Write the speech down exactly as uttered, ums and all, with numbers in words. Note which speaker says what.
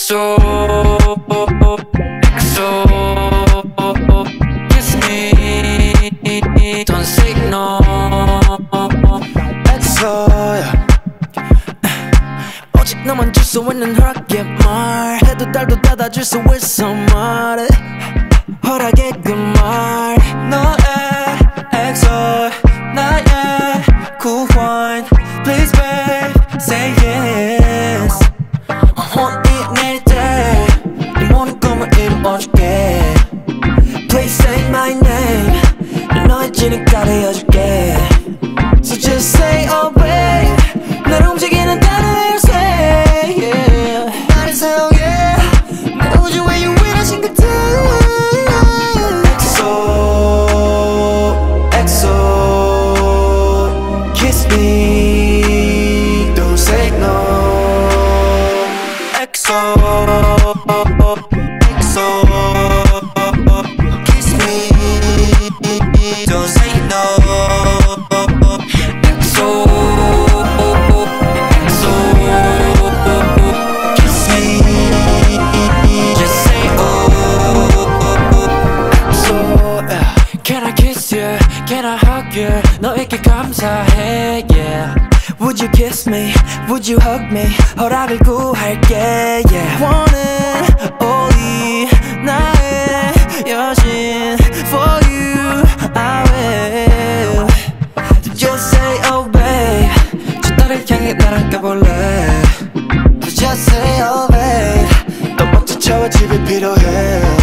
Speaker 1: 엑소 엑소 Kiss me Don't say no
Speaker 2: 엑소야 오직 너만 줄 수 있는 허락의 말 해도 달도 닫아줄 수 있어 말해 허락의 그 말 너의 엑소 나의 구원 Please babe say yes 혼이 내릴 때네 모든 꿈을 이루어줄게 Please say my name 너의 진입까지 이어줄게 So just say oh babe 날 움직이는 단어를 say yeah 나를 사용해 내 우주의 유일하신 그대 엑소 엑소 Kiss me Don't say no 엑소 엑소 Kiss me Don't say no Can I hug you? 너에게 감사해 yeah Would you kiss me? Would you hug me? 허락을 구할게 yeah 원은 only 나의 여신 For you I will Just say oh babe 저 너를 향해 나랑 가볼래 Just say oh babe 너 먼저 저와 집이 필요해